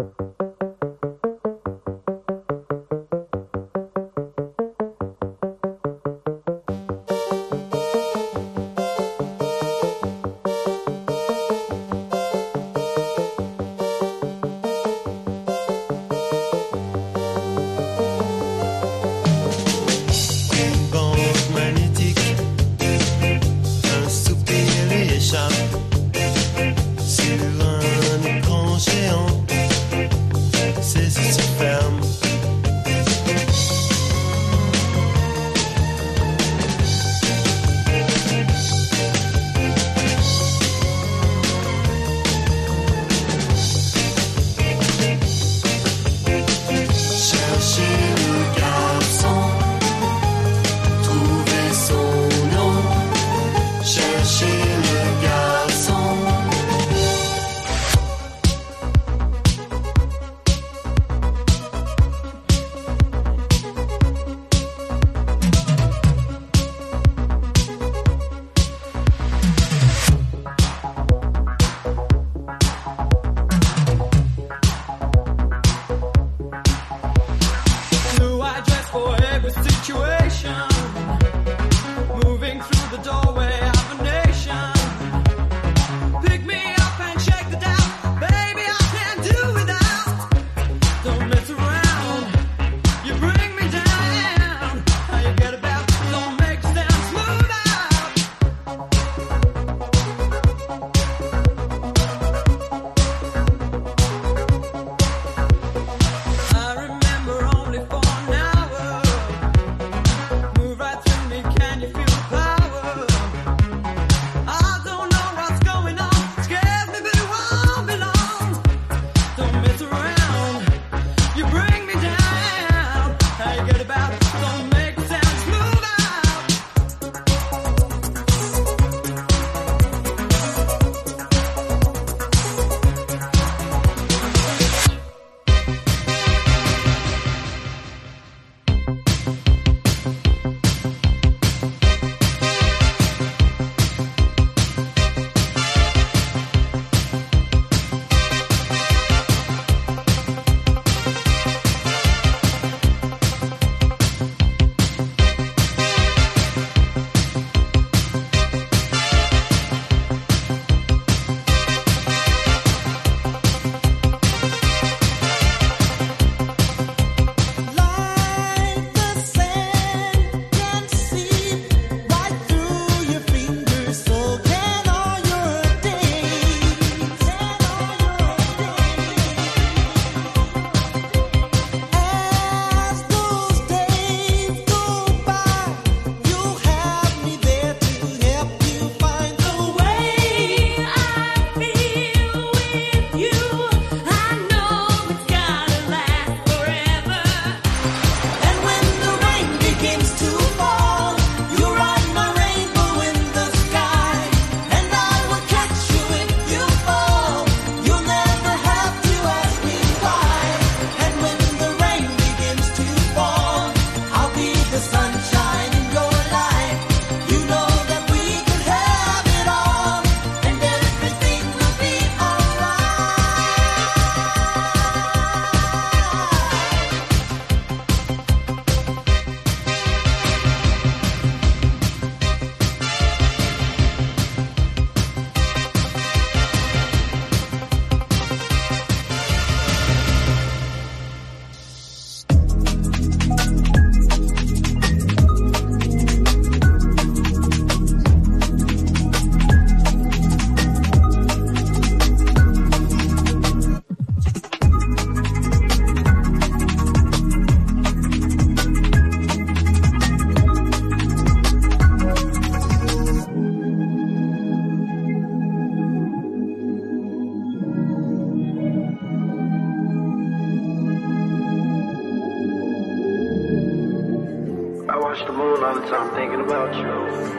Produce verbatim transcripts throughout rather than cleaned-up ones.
watch the moon all the time thinking about you.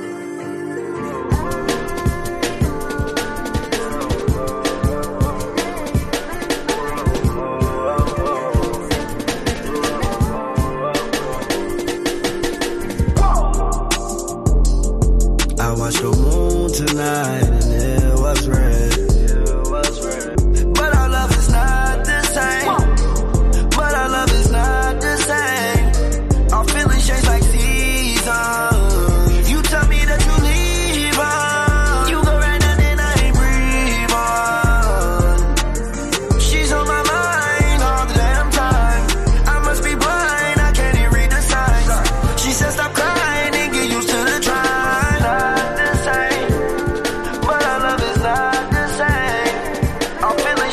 I watched the moon tonight and it was red. But our love is not the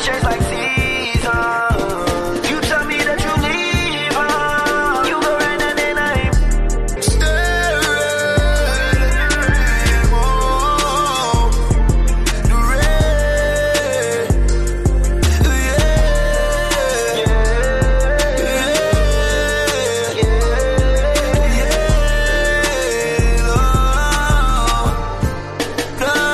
feelings change like seasons. You tell me that you leave her. You go right and then I ain't staring. Oh, the red. Yeah, yeah, yeah, yeah, yeah. No, no.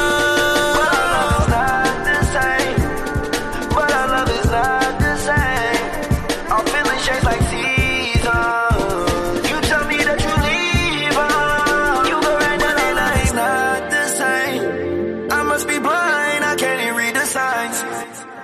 But our love is not the same. Our feelings change like seasons. You tell me that you leave her. You go right down and it's not the same. I must be blind, I can't even read the signs.